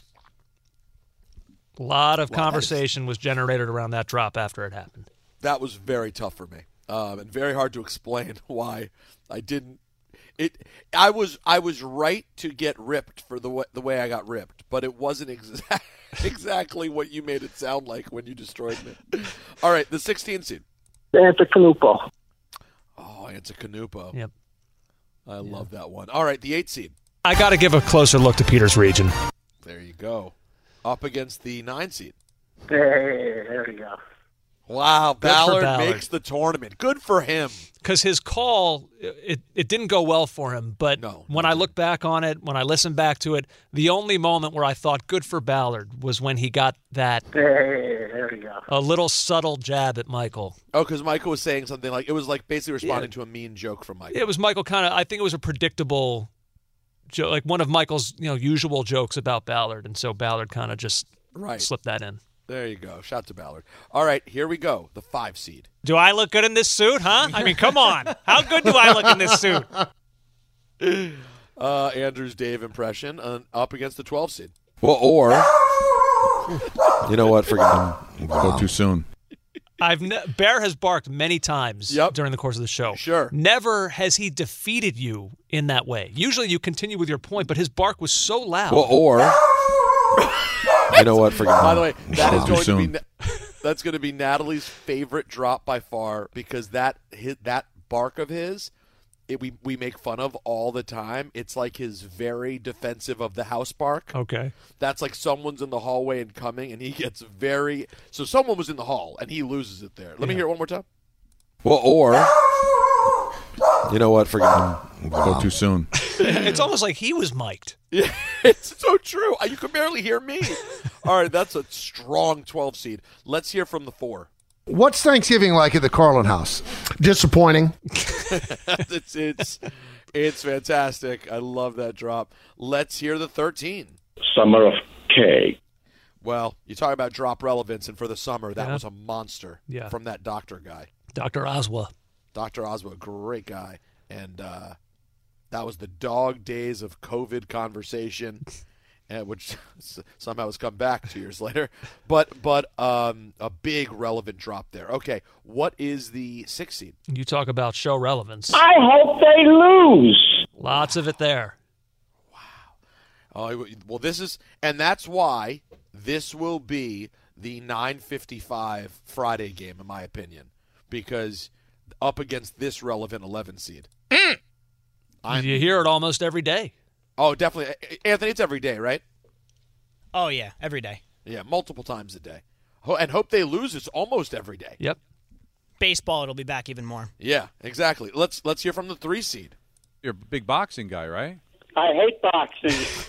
Speaker 2: A lot of
Speaker 1: Wow,
Speaker 2: conversation was generated around that drop after it happened.
Speaker 1: That was very tough for me, um, and very hard to explain why I didn't. It. I was I was right to get ripped for the way, the way I got ripped, but it wasn't exa- exactly what you made it sound like when you destroyed me. All right, the sixteen seed.
Speaker 13: Antetokounmpo.
Speaker 1: Oh, Antetokounmpo.
Speaker 2: Yep.
Speaker 1: I love that one. All right, the eight seed.
Speaker 2: I got to give a closer look to Peter's region.
Speaker 1: There you go. Up against the nine seed.
Speaker 13: Hey, there you go.
Speaker 1: Wow, Ballard,
Speaker 2: Ballard
Speaker 1: makes the tournament. Good for him.
Speaker 2: Because his call, it, it didn't go well for him. But
Speaker 1: no,
Speaker 2: when I look back on it, when I listen back to it, the only moment where I thought good for Ballard was when he got that
Speaker 13: hey, there you go.
Speaker 2: a little subtle jab at Michael.
Speaker 1: Oh, because Michael was saying something like, it was like basically responding yeah. to a mean joke from Michael.
Speaker 2: It was Michael kind of, I think it was a predictable joke, like one of Michael's you know usual jokes about Ballard. And so Ballard kind of just
Speaker 1: right.
Speaker 2: slipped that in.
Speaker 1: There you go. Shout to Ballard. All right, here we go. The five seed.
Speaker 2: Do I look good in this suit, huh? I mean, come on. How good do I look in this suit?
Speaker 1: Uh, Andrew's Dave impression uh, up against the twelve seed. Well, or you know what? Forget it.
Speaker 9: Wow. Go too soon.
Speaker 2: I've ne- Bear has barked many times
Speaker 1: yep.
Speaker 2: during the course of the show.
Speaker 1: Sure.
Speaker 2: Never has he defeated you in that way. Usually you continue with your point, but his bark was so loud.
Speaker 1: Well, or you know what? Forget it. By the way, that is going
Speaker 9: soon.
Speaker 1: to be that's going to be Natalie's favorite drop by far because that hit, that bark of his, it, we we make fun of all the time. It's like his very defensive of the house bark.
Speaker 2: Okay.
Speaker 1: That's like someone's in the hallway and coming, and he gets very. So someone was in the hall, and he loses it there. Let yeah. me hear it one more time. Well, or you know what? Forget it.
Speaker 9: Go too soon.
Speaker 2: It's almost like he was mic'd.
Speaker 1: Yeah, it's so true. You can barely hear me. All right, that's a strong twelve seed. Let's hear from the four.
Speaker 4: What's Thanksgiving like at the Carlin house? Disappointing.
Speaker 1: it's it's it's fantastic. I love that drop. Let's hear the thirteen.
Speaker 8: Summer of K.
Speaker 1: Well, you talk about drop relevance, and for the summer, that
Speaker 2: yeah.
Speaker 1: was a monster
Speaker 2: yeah.
Speaker 1: from that doctor guy.
Speaker 2: Doctor Oswa.
Speaker 1: Doctor Oswa, great guy. And uh, that was the dog days of COVID conversation, and which somehow has come back two years later. But but um, a big relevant drop there. Okay, what is the sixth seed?
Speaker 2: You talk about show relevance.
Speaker 13: I hope they lose.
Speaker 2: Lots of it there.
Speaker 1: Wow. Oh, well, this is, and that's why this will be the nine fifty-five Friday game, in my opinion, because up against this relevant eleven seed.
Speaker 2: Mm. You hear it almost every day.
Speaker 1: Oh, definitely. Anthony, it's every day, right?
Speaker 6: Oh, yeah, every day.
Speaker 1: Yeah, multiple times a day. And hope they lose, it's almost every day.
Speaker 2: Yep.
Speaker 6: Baseball, it'll be back even more.
Speaker 1: Yeah, exactly. Let's let's hear from the three seed.
Speaker 9: You're a big boxing guy, right?
Speaker 13: I hate boxing.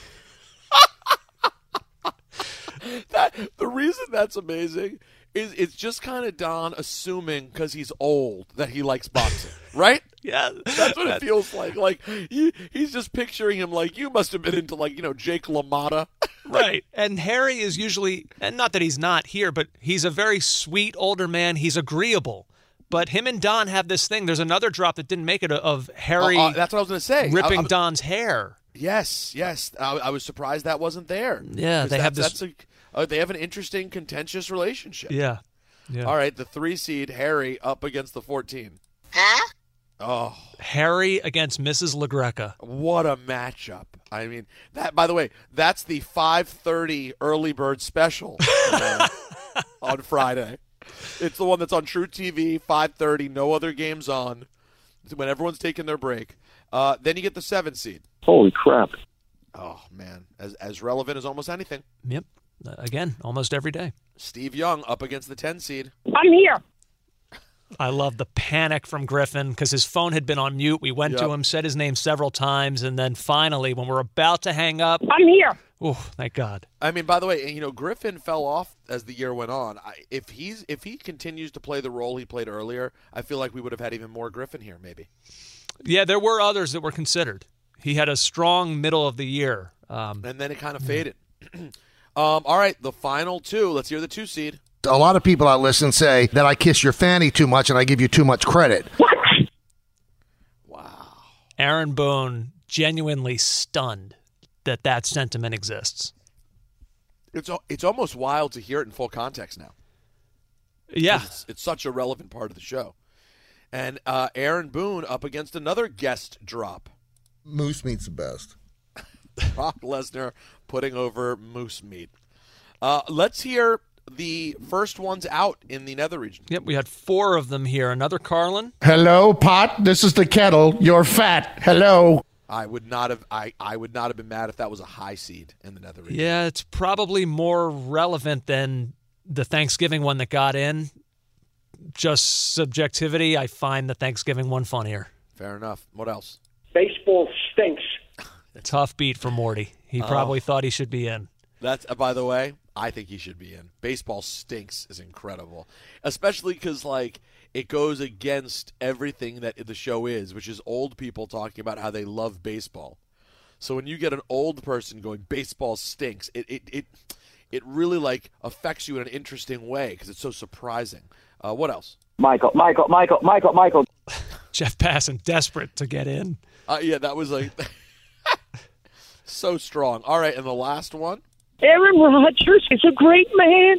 Speaker 1: that The reason that's amazing is it's just kind of Don assuming because he's old that he likes boxing, right?
Speaker 2: Yeah.
Speaker 1: That's what it feels like. Like, he, he's just picturing him like, you must have been into, like, you know, Jake LaMotta.
Speaker 2: Right. And Harry is usually, and not that he's not here, but he's a very sweet older man. He's agreeable. But him and Don have this thing. There's another drop that didn't make it of Harry
Speaker 1: uh, uh, that's what I was going to say.
Speaker 2: ripping
Speaker 1: I, I,
Speaker 2: Don's hair.
Speaker 1: Yes, yes. I, I was surprised that wasn't there.
Speaker 2: Yeah, they have this.
Speaker 1: That's a, uh, they have an interesting, contentious relationship.
Speaker 2: Yeah. yeah.
Speaker 1: All right, the three seed, Harry, up against the fourteen.
Speaker 13: Huh?
Speaker 1: Oh,
Speaker 2: Harry against Missus LaGreca.
Speaker 1: What a matchup! I mean, that. By the way, that's the five thirty early bird special uh, on Friday. It's the one that's on True T V, five thirty. No other games on when everyone's taking their break. Uh, then you get the seven seed.
Speaker 8: Holy crap!
Speaker 1: Oh man, as as relevant as almost anything.
Speaker 2: Yep. Uh, again, almost every day.
Speaker 1: Steve Young up against the ten seed.
Speaker 13: I'm here.
Speaker 2: I love the panic from Griffin because his phone had been on mute. We went
Speaker 1: yep.
Speaker 2: to him, said his name several times, and then finally, when we're about to hang up,
Speaker 13: I'm here.
Speaker 2: Oh, thank God!
Speaker 1: I mean, by the way, you know, Griffin fell off as the year went on. I, if he's if he continues to play the role he played earlier, I feel like we would have had even more Griffin here, maybe.
Speaker 2: Yeah, there were others that were considered. He had a strong middle of the year. Um,
Speaker 1: and then it kind of faded. um, all right, the final two. Let's hear the two seed.
Speaker 4: A lot of people out listen say that I kiss your fanny too much and I give you too much credit.
Speaker 13: What?
Speaker 1: Wow.
Speaker 2: Aaron Boone genuinely stunned that that sentiment exists.
Speaker 1: It's it's almost wild to hear it in full context now.
Speaker 2: Yeah.
Speaker 1: It's, it's such a relevant part of the show. And uh, Aaron Boone up against another guest drop.
Speaker 4: Moose meat's the best.
Speaker 1: Brock Lesnar putting over Moose Meat. Uh, let's hear the first ones out in the nether region.
Speaker 2: Yep, we had four of them here. Another Carlin.
Speaker 14: Hello, pot. This is the kettle. You're fat. Hello.
Speaker 1: I would not have. I, I would not have been mad if that was a high seed in the nether region.
Speaker 2: Yeah, it's probably more relevant than the Thanksgiving one that got in. Just subjectivity, I find the Thanksgiving one funnier.
Speaker 1: Fair enough. What else?
Speaker 13: Baseball stinks.
Speaker 2: Tough beat for Morty. He
Speaker 1: Oh.
Speaker 2: probably thought he should be in.
Speaker 1: That's uh, by the way, I think he should be in. Baseball stinks is incredible, especially because like it goes against everything that the show is, which is old people talking about how they love baseball. So when you get an old person going, baseball stinks, it it it, it really like affects you in an interesting way because it's so surprising. Uh, what else?
Speaker 13: Michael, Michael, Michael, Michael, Michael.
Speaker 2: Jeff Passan, desperate to get in.
Speaker 1: Uh, yeah, that was like so strong. All right, and the last one.
Speaker 13: Aaron Rodgers is a great man.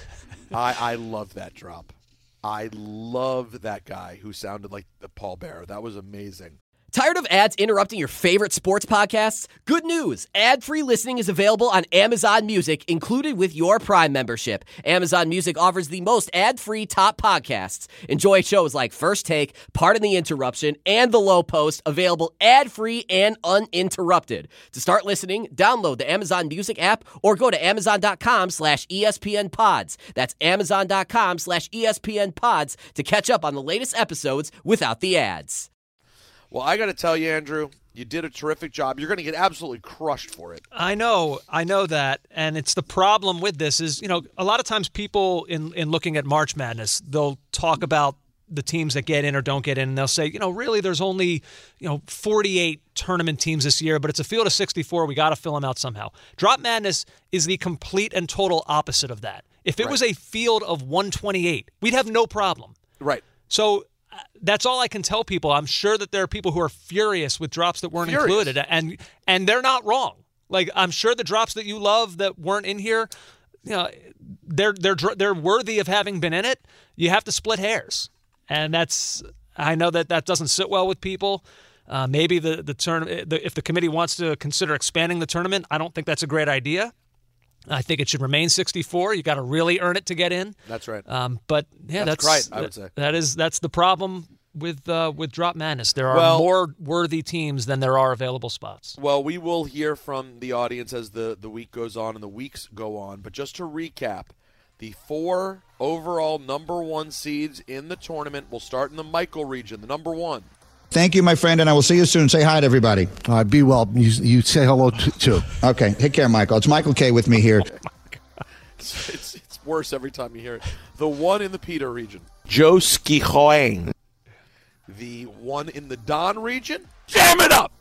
Speaker 1: I I love that drop. I love that guy who sounded like the Paul Bearer. That was amazing.
Speaker 15: Tired of ads interrupting your favorite sports podcasts? Good news. Ad-free listening is available on Amazon Music, included with your Prime membership. Amazon Music offers the most ad-free top podcasts. Enjoy shows like First Take, Pardon the Interruption, and The Low Post, available ad-free and uninterrupted. To start listening, download the Amazon Music app or go to amazon.com slash ESPN pods. That's amazon.com slash ESPN pods to catch up on the latest episodes without the ads.
Speaker 1: Well, I got to tell you, Andrew, you did a terrific job. You're going to get absolutely crushed for it.
Speaker 2: I know, I know that, and it's the problem with this is, you know, a lot of times people in, in looking at March Madness, they'll talk about the teams that get in or don't get in, and they'll say, you know, really there's only, you know, forty-eight tournament teams this year, but it's a field of sixty-four. We got to fill them out somehow. Drop Madness is the complete and total opposite of that. If it
Speaker 1: Right.
Speaker 2: was a field of one twenty-eight, we'd have no problem.
Speaker 1: Right.
Speaker 2: So uh, that's all I can tell people. I'm sure that there are people who are furious with drops that weren't
Speaker 1: Furious.
Speaker 2: included, and and they're not wrong. Like, I'm sure the drops that you love that weren't in here, you know, they're they're they're worthy of having been in it. You have to split hairs, and that's I know that that doesn't sit well with people. Uh, maybe the the turn the, if the committee wants to consider expanding the tournament, I don't think that's a great idea. I think it should remain sixty-four. You got to really earn it to get in.
Speaker 1: That's right.
Speaker 2: Um, but yeah,
Speaker 1: That's
Speaker 2: that's,
Speaker 1: right, I would say.
Speaker 2: that is that's the problem with uh, with Drop Madness. There are
Speaker 1: Well-
Speaker 2: more worthy teams than there are available spots.
Speaker 1: Well, we will hear from the audience as the, the week goes on and the weeks go on. But just to recap, the four overall number one seeds in the tournament will start in the Michael region, the number one.
Speaker 3: Thank you, my friend, and I will see you soon. Say hi to everybody.
Speaker 4: All right, be well. You, you say hello to, too.
Speaker 3: Okay, take care, Michael. It's Michael K. with me here.
Speaker 1: It's, it's, it's worse every time you hear it. The one in the Peter region, Joe Skihoang. The one in the Don region, Jam It Up.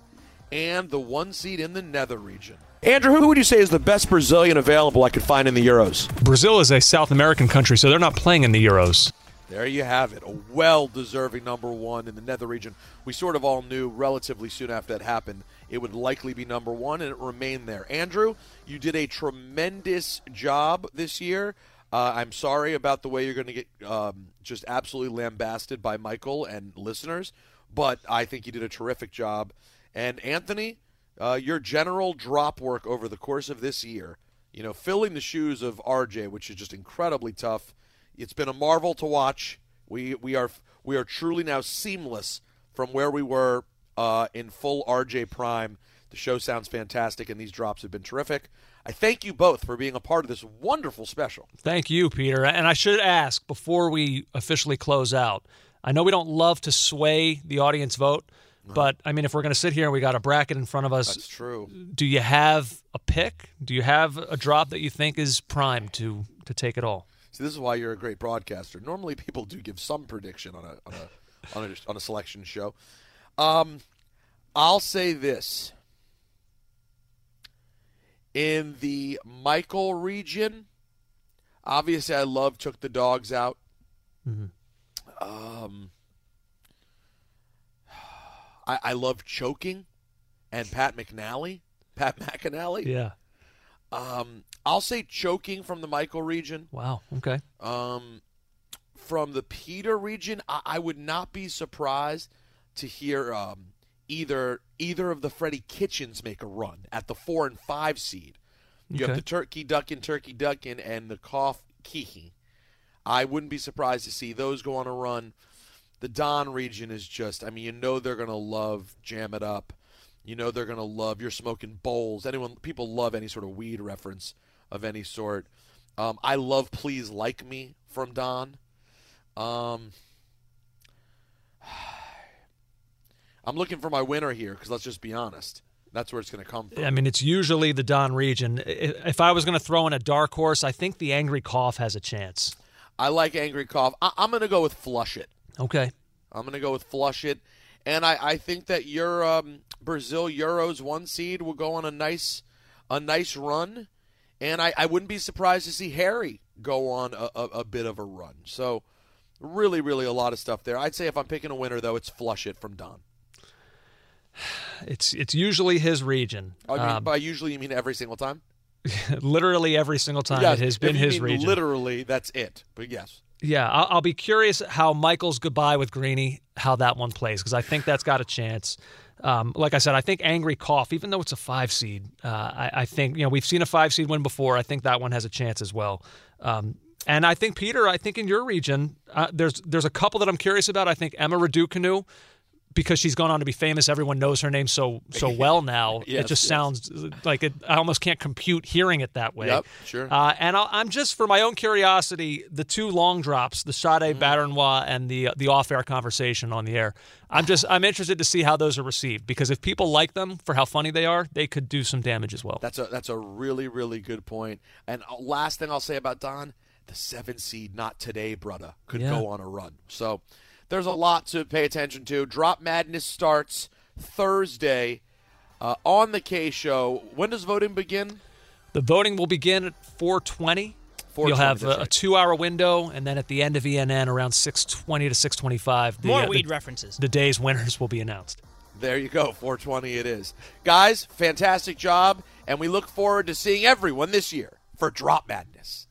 Speaker 1: And the one seed in the Nether region. Andrew, who would you say is the best Brazilian available I could find in the Euros?
Speaker 2: Brazil is a South American country, so they're not playing in the Euros.
Speaker 1: There you have it, a well-deserving number one in the Nether region. We sort of all knew relatively soon after that happened it would likely be number one, and it remained there. Andrew, you did a tremendous job this year. Uh, I'm sorry about the way you're going to get um, just absolutely lambasted by Michael and listeners, but I think you did a terrific job. And Anthony, uh, your general drop work over the course of this year, you know, filling the shoes of R J, which is just incredibly tough. It's been a marvel to watch. We we are we are truly now seamless from where we were uh, in full R J prime. The show sounds fantastic, and these drops have been terrific. I thank you both for being a part of this wonderful special.
Speaker 2: Thank you, Peter. And I should ask before we officially close out, I know we don't love to sway the audience vote, but, I mean, if we're going to sit here and we got a bracket in front of us.
Speaker 1: That's true.
Speaker 2: Do you have a pick? Do you have a drop that you think is primed to, to take it all?
Speaker 1: See, this is why you're a great broadcaster. Normally people do give some prediction on a on a, on a, on a selection show. Um, I'll say this. In the Michael region, obviously I love Took the Dogs Out.
Speaker 2: Mm-hmm.
Speaker 1: Um, I, I love Choking and Pat McNally. Pat McAnally.
Speaker 2: Yeah.
Speaker 1: Um, I'll say Choking from the Michael region.
Speaker 2: Wow. Okay.
Speaker 1: Um, from the Peter region, I, I would not be surprised to hear um, either either of the Freddie Kitchens make a run at the four and five seed. You
Speaker 2: Okay.
Speaker 1: have the Turkey Duckin, Turkey Duckin, and the Cough Kihi. I wouldn't be surprised to see those go on a run. The Don region is just, I mean, you know they're going to love Jam It Up. You know they're going to love You're Smoking Bowls. Anyone, people love any sort of weed reference of any sort. Um, I love Please Like Me from Don. Um, I'm looking for my winner here because let's just be honest. That's where it's going to come from.
Speaker 2: I mean, it's usually the Don region. I- If I was going to throw in a dark horse, I think the Angry Cough has a chance.
Speaker 1: I like Angry Cough. I- I'm going to go with Flush It.
Speaker 2: Okay.
Speaker 1: I'm going to go with Flush It. And I, I think that your um, Brazil Euros one seed will go on a nice a nice run. And I, I wouldn't be surprised to see Harry go on a, a, a bit of a run. So really, really a lot of stuff there. I'd say if I'm picking a winner, though, it's Flush It from Don.
Speaker 2: It's it's usually his region.
Speaker 1: I mean,
Speaker 2: Um,
Speaker 1: by usually, you mean every single time?
Speaker 2: literally every single time
Speaker 1: Yes,
Speaker 2: it has
Speaker 1: if
Speaker 2: been
Speaker 1: you
Speaker 2: his
Speaker 1: mean
Speaker 2: region.
Speaker 1: Literally, that's it. But yes.
Speaker 2: Yeah, I'll, I'll be curious how Michael's goodbye with Greeny, how that one plays, because I think that's got a chance. Um, like I said, I think Angry Cough, even though it's a five seed, uh, I, I think, you know, we've seen a five seed win before. I think that one has a chance as well. Um, and I think, Peter, I think in your region, uh, there's there's a couple that I'm curious about. I think Emma Raducanu, because she's gone on to be famous, everyone knows her name so so well now.
Speaker 1: Yes,
Speaker 2: it just
Speaker 1: yes.
Speaker 2: sounds like it. I almost can't compute hearing it that way.
Speaker 1: Yep, sure.
Speaker 2: Uh, and I'll, I'm just, for my own curiosity, the two long drops, the Sade
Speaker 1: Mm-hmm.
Speaker 2: Badernois and the the off-air conversation on the air. I'm just I'm interested to see how those are received, because if people like them for how funny they are, they could do some damage as well.
Speaker 1: That's a that's a really, really good point. And uh, last thing I'll say about Don, the seven seed, not today, brother, could
Speaker 2: Yeah.
Speaker 1: go on a run. So there's a lot to pay attention to. Drop Madness starts Thursday uh, on the K Show. When does voting begin?
Speaker 2: The voting will begin at four twenty. You'll have
Speaker 1: that's
Speaker 2: a,
Speaker 1: right.
Speaker 2: a two-hour window, and then at the end of E N N, around six twenty to six twenty-five, the,
Speaker 6: More
Speaker 2: uh,
Speaker 6: weed
Speaker 2: the,
Speaker 6: references.
Speaker 2: the day's winners will be announced.
Speaker 1: There you go, four twenty it is. Guys, fantastic job, and we look forward to seeing everyone this year for Drop Madness.